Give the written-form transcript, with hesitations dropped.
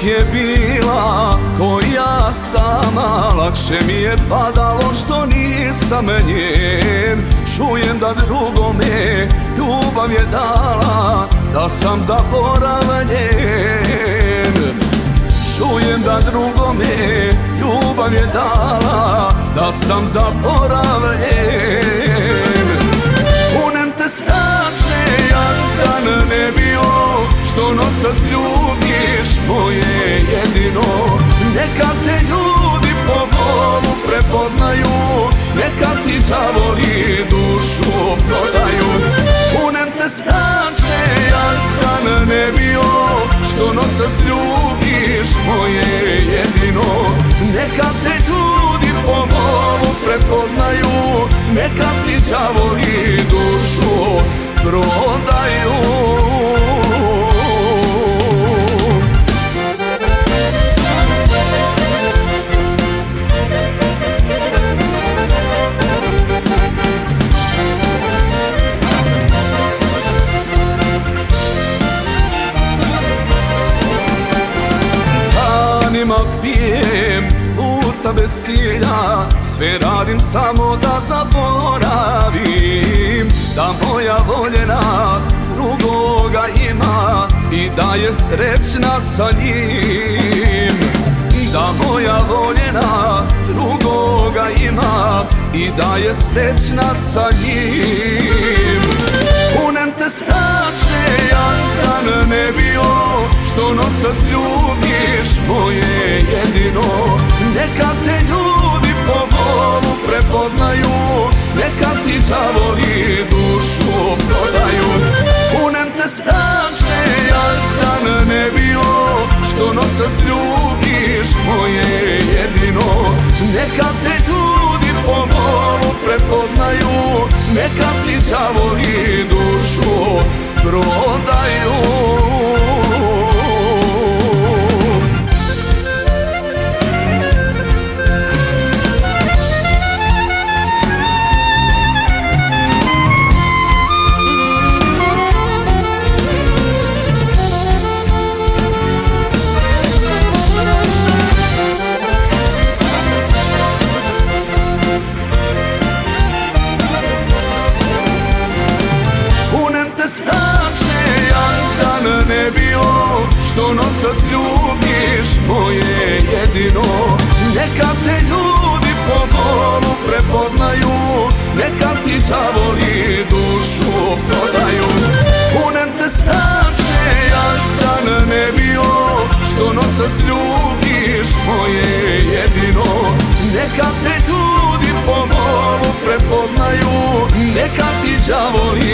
uvijek je bila ko ja sama. Lakše mi je padalo što nisam njen. Čujem da drugome ljubav je dala, da sam zaboravljen. Čujem da drugome ljubav je dala, da sam zaboravljen. Kunem te strače, jadan ne bio, što noćas ljubiš moje jedino. Neka te ljudi po bolu prepoznaju, neka ti đavoli dušu prodaju. Kunem te strače, jadan ne bio, što noćas ljubiš moje jedino. Neka te ljudi po bolu prepoznaju, neka ti đavoli dušu prodaju. Pijem puta bez cilja, sve radim samo da zaboravim. Da moja voljena drugoga ima i da je srećna sa njim. Da moja voljena drugoga ima i da je srećna sa njim. Kunem te strače, jadan ne bio, što noćas ljubiš moje jedino. Neka te ljudi po bolu prepoznaju, neka ti đavoli dušu prodaju. Kunem te strače, jadan ne bio, što noćas ljubiš moje jedino. Neka te ljudi po bolu prepoznaju, neka ti đavoli dušu prodaju. Što noćas ljubiš moje jedino. Neka te ljudi po bolu prepoznaju, neka ti đavoli dušu prodaju. Kunem te strače, jadan ne bio, što noćas ljubiš moje jedino. Neka te ljudi po bolu prepoznaju, neka ti đavoli